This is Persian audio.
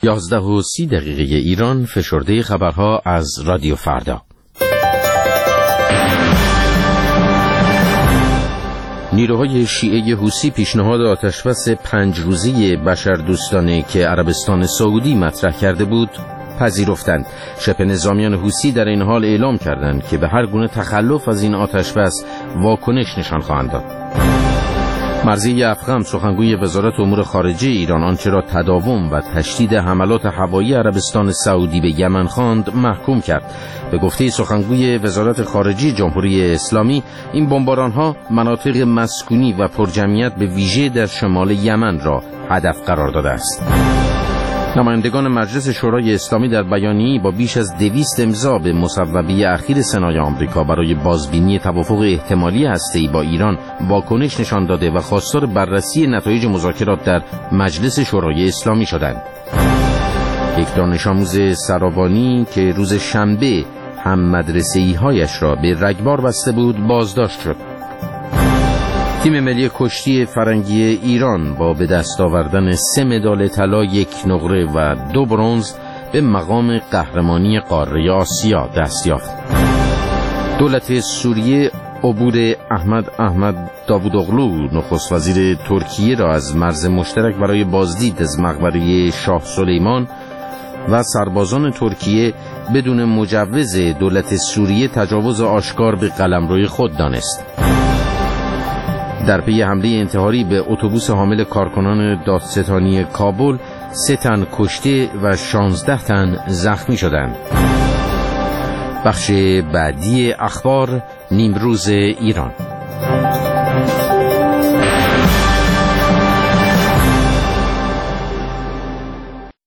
11:30 ایران. فشرده خبرها از رادیو فردا. نیروهای شیعه حوثی پیشنهاد آتشبس 5 روزه بشردوستانه که عربستان سعودی مطرح کرده بود پذیرفتند. شبه نظامیان حوثی در این حال اعلام کردند که به هر گونه تخلف از این آتشبس واکنش نشان خواهند داد. مرضی افخم سخنگوی وزارت امور خارجه ایران آنچه را تداوم و تشدید حملات هوایی عربستان سعودی به یمن خواند محکوم کرد. به گفته سخنگوی وزارت خارجه جمهوری اسلامی، این بمباران‌ها مناطق مسکونی و پرجمعیت به ویژه در شمال یمن را هدف قرار داده است. نمایندگان مجلس شورای اسلامی در بیانیه‌ای با بیش از 200 امضا به مصوبه اخیر سنای آمریکا برای بازبینی توافق احتمالی هسته‌ای با ایران واکنش نشان داده و خواستار بررسی نتایج مذاکرات در مجلس شورای اسلامی شدند. یک دانش آموز سراوانی که روز شنبه هم مدرسه‌ای‌هایش را به رگبار بسته بود بازداشت شد. تیم ملی کشتی فرنگی ایران با به دست آوردن 3 مدال طلا، 1 نقره و 2 برنز به مقام قهرمانی قاره آسیا دست یافت. دولت سوریه عبور احمد داوودوغلو نخست وزیر ترکیه را از مرز مشترک برای بازدید از مقبره شاه سلیمان و سربازان ترکیه بدون مجوز دولت سوریه تجاوز آشکار به قلمروی خود دانست. در پی حمله انتحاری به اتوبوس حامل کارکنان دادستانی کابل 3 تن کشته و 16 تن زخمی شدند. بخش بعدی اخبار نیمروز ایران.